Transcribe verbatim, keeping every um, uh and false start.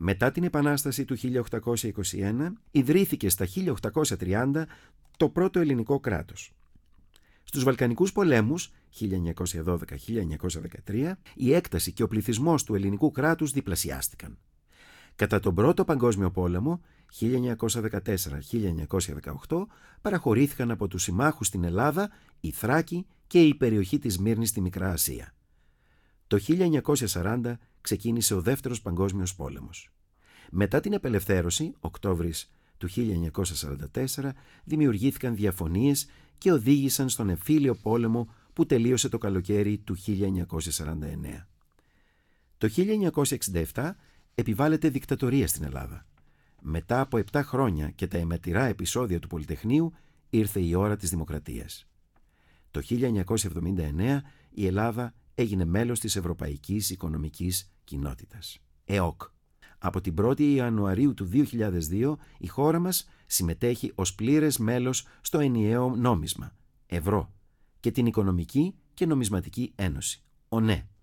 Μετά την Επανάσταση του χίλια οκτακόσια είκοσι ένα, ιδρύθηκε στα χίλια οκτακόσια τριάντα το πρώτο ελληνικό κράτος. Στους Βαλκανικούς πολέμους χίλια εννιακόσια δώδεκα με χίλια εννιακόσια δεκατρία, η έκταση και ο πληθυσμός του ελληνικού κράτους διπλασιάστηκαν. Κατά τον Πρώτο Παγκόσμιο Πόλεμο, χίλια εννιακόσια δεκατέσσερα με χίλια εννιακόσια δεκαοκτώ, παραχωρήθηκαν από τους συμμάχους στην Ελλάδα η Θράκη και η περιοχή της Μύρνης στη Μικρά Ασία. Το χίλια εννιακόσια σαράντα ξεκίνησε ο Δεύτερος Παγκόσμιος Πόλεμος. Μετά την απελευθέρωση, Οκτώβρης του χίλια εννιακόσια σαράντα τέσσερα, δημιουργήθηκαν διαφωνίες και οδήγησαν στον εμφύλιο πόλεμο που τελείωσε το καλοκαίρι του χίλια εννιακόσια σαράντα εννέα. Το χίλια εννιακόσια εξήντα επτά επιβάλλεται δικτατορία στην Ελλάδα. Μετά από επτά χρόνια και τα αιματηρά επεισόδια του Πολυτεχνείου, ήρθε η ώρα της δημοκρατίας. Το χίλια εννιακόσια εβδομήντα εννέα η Ελλάδα έγινε μέλος της Ευρωπαϊκής Οικονομικής Κοινότητας, ΕΟΚ. Από την πρώτη Ιανουαρίου του δύο χιλιάδες δύο η χώρα μας συμμετέχει ως πλήρες μέλος στο ενιαίο νόμισμα, ευρώ, και την Οικονομική και Νομισματική Ένωση, ΟΝΕ.